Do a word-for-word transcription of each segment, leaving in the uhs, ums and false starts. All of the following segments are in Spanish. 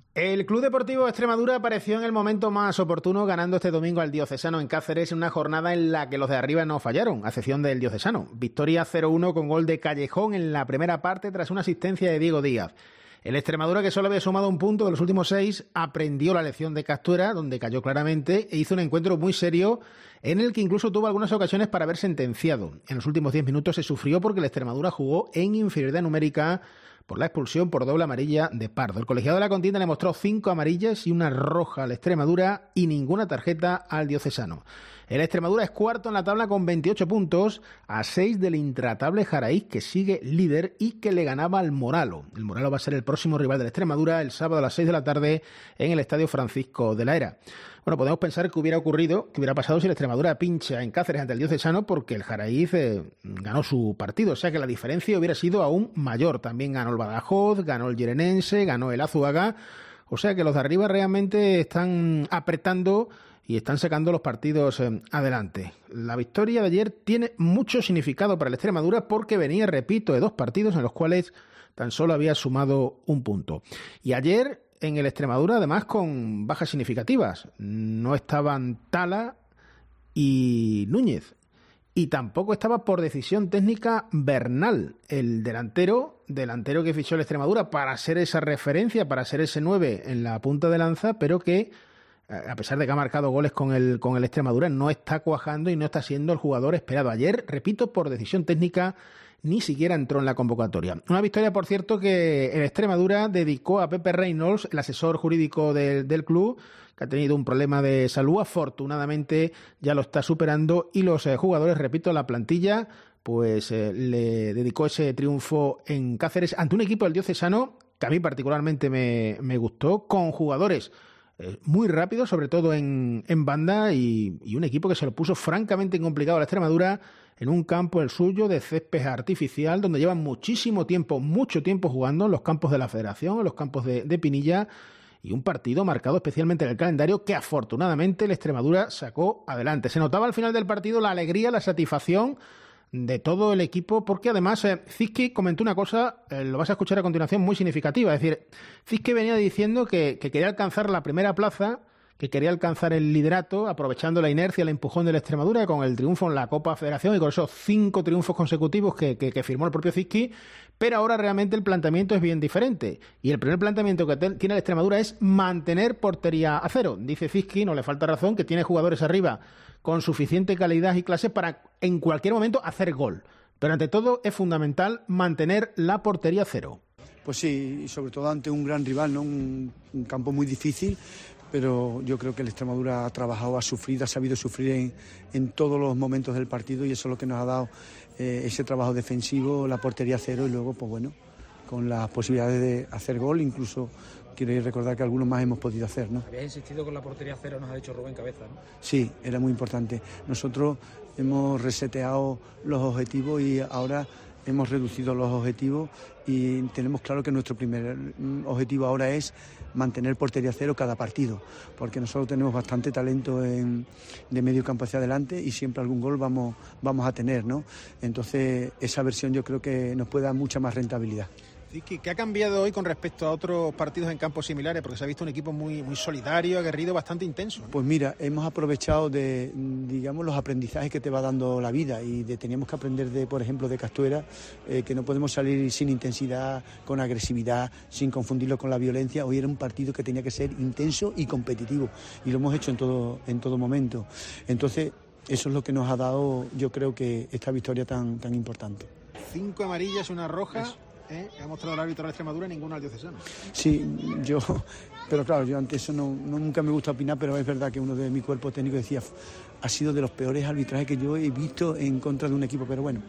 El Club Deportivo Extremadura apareció en el momento más oportuno, ganando este domingo al Diocesano en Cáceres en una jornada en la que los de arriba no fallaron, a excepción del Diocesano. Victoria cero uno con gol de Callejón en la primera parte tras una asistencia de Diego Díaz. El Extremadura, que solo había sumado un punto de los últimos seis, aprendió la lección de Castuera, donde cayó claramente, e hizo un encuentro muy serio en el que incluso tuvo algunas ocasiones para haber sentenciado. En los últimos diez minutos se sufrió porque el Extremadura jugó en inferioridad numérica por la expulsión por doble amarilla de Pardo. El colegiado de la contienda le mostró cinco amarillas y una roja al Extremadura y ninguna tarjeta al Diocesano. El Extremadura es cuarto en la tabla con veintiocho puntos, a seis del intratable Jaraíz, que sigue líder y que le ganaba al Moralo. El Moralo va a ser el próximo rival del Extremadura el sábado a las seis de la tarde en el Estadio Francisco de la Era. Bueno, podemos pensar que hubiera ocurrido, que hubiera pasado si el Extremadura pincha en Cáceres ante el Diocesano, porque el Jaraíz eh, ganó su partido, o sea que la diferencia hubiera sido aún mayor. También ganó el Badajoz, ganó el Llerenense, ganó el Azuaga, o sea que los de arriba realmente están apretando y están sacando los partidos eh, adelante. La victoria de ayer tiene mucho significado para el Extremadura porque venía, repito, de dos partidos en los cuales tan solo había sumado un punto. Y ayer en el Extremadura, además, con bajas significativas. No estaban Tala y Núñez. Y tampoco estaba por decisión técnica Bernal, el delantero, delantero que fichó el Extremadura para ser esa referencia, para ser ese nueve en la punta de lanza, pero que, a pesar de que ha marcado goles con el, con el Extremadura, no está cuajando y no está siendo el jugador esperado. Ayer, repito, por decisión técnica, ni siquiera entró en la convocatoria. Una victoria, por cierto, que el Extremadura dedicó a Pepe Reynolds, el asesor jurídico del, del club, que ha tenido un problema de salud. Afortunadamente ya lo está superando y los eh, jugadores, repito, la plantilla, pues eh, le dedicó ese triunfo en Cáceres ante un equipo del Diocesano que a mí particularmente me, me gustó, con jugadores muy rápido, sobre todo en, en banda, y, y un equipo que se lo puso francamente complicado a la Extremadura en un campo, el suyo, de césped artificial, donde llevan muchísimo tiempo, mucho tiempo jugando, en los campos de la Federación, en los campos de, de Pinilla, y un partido marcado especialmente en el calendario que afortunadamente la Extremadura sacó adelante. Se notaba al final del partido la alegría, la satisfacción de todo el equipo, porque además eh, Zizki comentó una cosa, eh, lo vas a escuchar a continuación, muy significativa. Es decir, Zizki venía diciendo que, que quería alcanzar la primera plaza, que quería alcanzar el liderato, aprovechando la inercia, el empujón de la Extremadura con el triunfo en la Copa Federación y con esos cinco triunfos consecutivos que, que, que firmó el propio Zizki, pero ahora realmente el planteamiento es bien diferente. Y el primer planteamiento que te, tiene la Extremadura es mantener portería a cero. Dice Zizki, no le falta razón, que tiene jugadores arriba con suficiente calidad y clase para en cualquier momento hacer gol. Pero ante todo es fundamental mantener la portería a cero. Pues sí, y sobre todo ante un gran rival, ¿no? Un, un campo muy difícil, pero yo creo que el Extremadura ha trabajado, ha sufrido, ha sabido sufrir en, en todos los momentos del partido, y eso es lo que nos ha dado eh, ese trabajo defensivo, la portería a cero, y luego, pues bueno, con las posibilidades de hacer gol, incluso quiero recordar que algunos más hemos podido hacer, ¿no? Habías insistido con la portería cero, nos ha dicho Rubén Cabeza, ¿no? Sí, era muy importante. Nosotros hemos reseteado los objetivos y ahora hemos reducido los objetivos, y tenemos claro que nuestro primer objetivo ahora es mantener portería cero cada partido, porque nosotros tenemos bastante talento en, de medio campo hacia adelante, y siempre algún gol vamos, vamos a tener, ¿no? Entonces esa versión yo creo que nos puede dar mucha más rentabilidad. ¿Qué ha cambiado hoy con respecto a otros partidos en campos similares? Porque se ha visto un equipo muy, muy solidario, aguerrido, bastante intenso, ¿no? Pues mira, hemos aprovechado de, digamos, los aprendizajes que te va dando la vida, y de, teníamos que aprender de, por ejemplo, de Castuera, eh, que no podemos salir sin intensidad, con agresividad, sin confundirlo con la violencia. Hoy era un partido que tenía que ser intenso y competitivo, y lo hemos hecho en todo, en todo momento. Entonces, eso es lo que nos ha dado, yo creo, que esta victoria tan, tan importante. Cinco amarillas, una roja. Eso. ¿Eh? Ha mostrado el árbitro de Extremadura, ninguno al Diocesano. Sí, yo, pero claro, yo ante eso no, no, nunca me gusta opinar, pero es verdad que uno de mi cuerpo técnico decía, ha sido de los peores arbitrajes que yo he visto en contra de un equipo, pero bueno,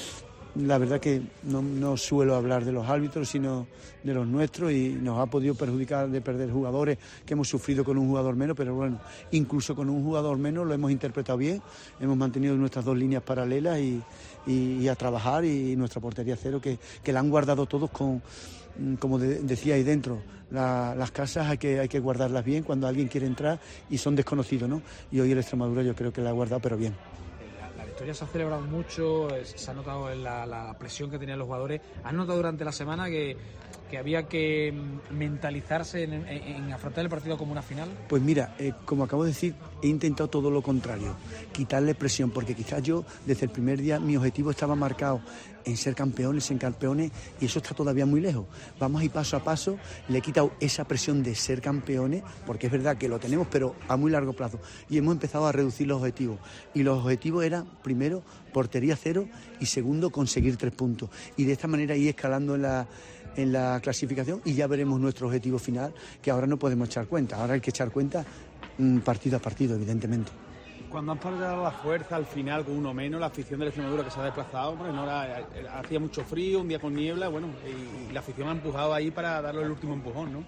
la verdad que no, no suelo hablar de los árbitros, sino de los nuestros, y nos ha podido perjudicar de perder jugadores que hemos sufrido con un jugador menos, pero bueno, incluso con un jugador menos lo hemos interpretado bien, hemos mantenido nuestras dos líneas paralelas y, y, y a trabajar, y nuestra portería cero, que, que la han guardado todos con, como de, decía ahí dentro, la, las casas hay que, hay que guardarlas bien cuando alguien quiere entrar y son desconocidos, ¿no? Y hoy el Extremadura yo creo que la ha guardado, pero bien. La victoria se ha celebrado mucho, se ha notado la, la presión que tenían los jugadores. ¿Has notado durante la semana que, que había que mentalizarse en, en, en afrontar el partido como una final? Pues mira, eh, como acabo de decir, he intentado todo lo contrario, quitarle presión, porque quizás yo desde el primer día mi objetivo estaba marcado en ser campeones, en campeones, y eso está todavía muy lejos. Vamos a ir paso a paso, le he quitado esa presión de ser campeones, porque es verdad que lo tenemos, pero a muy largo plazo, y hemos empezado a reducir los objetivos, y los objetivos eran, primero, portería cero, y segundo, conseguir tres puntos, y de esta manera ir escalando en la, en la clasificación, y ya veremos nuestro objetivo final, que ahora no podemos echar cuenta, ahora hay que echar cuenta mmm, partido a partido, evidentemente. Cuando han perdido la fuerza al final con uno menos, la afición de la Extremadura que se ha desplazado, bueno, no era, hacía mucho frío, un día con niebla, bueno, y, y la afición ha empujado ahí para darle el último empujón, ¿no?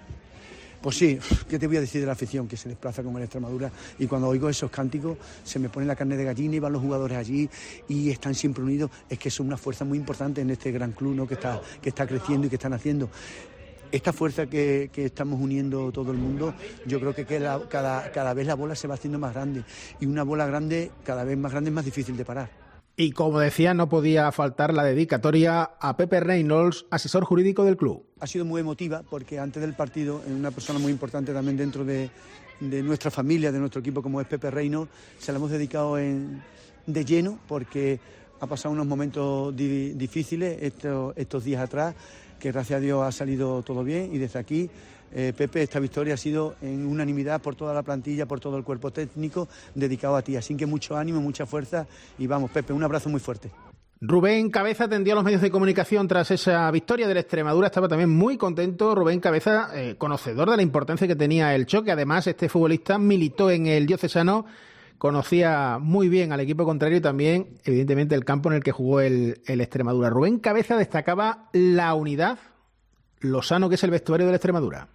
Pues sí, ¿qué te voy a decir de la afición que se desplaza con el Extremadura? Y cuando oigo esos cánticos se me pone la carne de gallina y van los jugadores allí y están siempre unidos. Es que son una fuerza muy importante en este gran club, ¿no? que está, que está creciendo y que están haciendo. Esta fuerza que, que estamos uniendo todo el mundo, yo creo que, que la, cada, cada vez la bola se va haciendo más grande. Y una bola grande, cada vez más grande, es más difícil de parar. Y como decía, no podía faltar la dedicatoria a Pepe Reynolds, asesor jurídico del club. Ha sido muy emotiva porque antes del partido, una persona muy importante también dentro de, de nuestra familia, de nuestro equipo, como es Pepe Reynolds, se la hemos dedicado en, de lleno porque ha pasado unos momentos di, difíciles estos, estos días atrás, que gracias a Dios ha salido todo bien, y desde aquí, eh, Pepe, esta victoria ha sido en unanimidad por toda la plantilla, por todo el cuerpo técnico, dedicado a ti. Así que mucho ánimo, mucha fuerza y vamos, Pepe, un abrazo muy fuerte. Rubén Cabeza atendió a los medios de comunicación tras esa victoria del Extremadura. Estaba también muy contento. Rubén Cabeza, eh, conocedor de la importancia que tenía el choque. Además, este futbolista militó en el Diocesano, conocía muy bien al equipo contrario y también, evidentemente, el campo en el que jugó el, el Extremadura. Rubén Cabeza destacaba la unidad, lo sano que es el vestuario del Extremadura.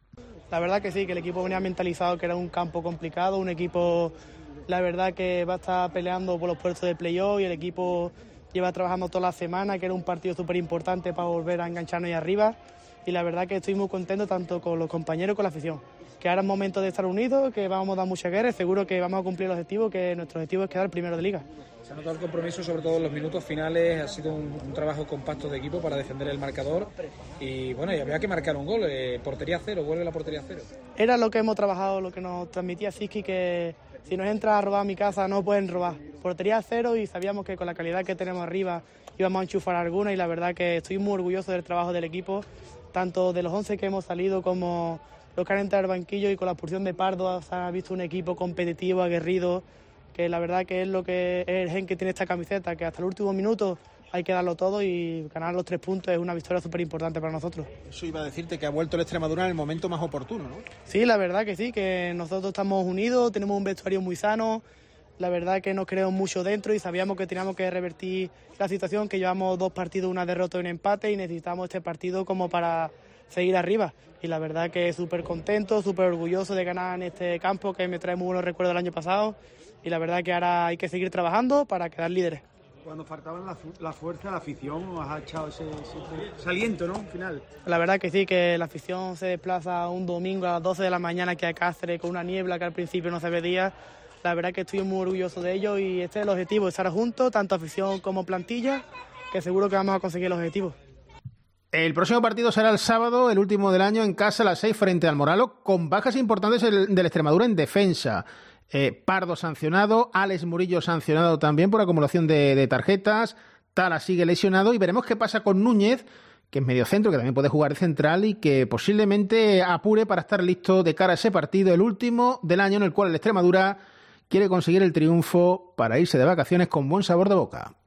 La verdad que sí, que el equipo venía mentalizado que era un campo complicado, un equipo, la verdad, que va a estar peleando por los puestos de playoff, y el equipo lleva trabajando toda la semana, que era un partido súper importante para volver a engancharnos ahí arriba, y la verdad que estoy muy contento tanto con los compañeros como con la afición. Que ahora es momento de estar unidos, que vamos a dar mucha guerra, seguro que vamos a cumplir el objetivo, que nuestro objetivo es quedar primero de liga. Se ha notado el compromiso, sobre todo en los minutos finales, ha sido un, un trabajo compacto de equipo para defender el marcador, y bueno, y había que marcar un gol, eh, portería cero, vuelve la portería cero. Era lo que hemos trabajado, lo que nos transmitía Siski, que si nos entra a robar a mi casa no pueden robar. Portería cero, y sabíamos que con la calidad que tenemos arriba íbamos a enchufar alguna, y la verdad que estoy muy orgulloso del trabajo del equipo, tanto de los once que hemos salido como los que han entrado al banquillo, y con la expulsión de Pardo se ha visto un equipo competitivo, aguerrido, que la verdad que es lo que es el gen que tiene esta camiseta, que hasta el último minuto hay que darlo todo, y ganar los tres puntos es una victoria súper importante para nosotros. Eso iba a decirte, que ha vuelto el Extremadura en el momento más oportuno, ¿no? Sí, la verdad que sí, que nosotros estamos unidos, tenemos un vestuario muy sano, la verdad que nos creemos mucho dentro y sabíamos que teníamos que revertir la situación, que llevamos dos partidos, una derrota y un empate, y necesitamos este partido como para seguir arriba. Y la verdad que súper contento, súper orgulloso de ganar en este campo, que me trae muy buenos recuerdos del año pasado, y la verdad que ahora hay que seguir trabajando para quedar líderes. Cuando faltaba la, la fuerza, la afición, os ha echado ese, ese, ese aliento, ¿no? Al final. La verdad que sí, que la afición se desplaza un domingo a las doce de la mañana aquí a Cáceres con una niebla que al principio no se veía. La verdad que estoy muy orgulloso de ello, y este es el objetivo, estar juntos, tanto afición como plantilla, que seguro que vamos a conseguir el objetivo. El próximo partido será el sábado, el último del año, en casa a las seis frente al Moralo, con bajas importantes del de Extremadura en defensa. Eh, Pardo sancionado, Alex Murillo sancionado también por acumulación de, de tarjetas, Tala sigue lesionado, y veremos qué pasa con Núñez, que es mediocentro, que también puede jugar de central y que posiblemente apure para estar listo de cara a ese partido, el último del año, en el cual el Extremadura quiere conseguir el triunfo para irse de vacaciones con buen sabor de boca.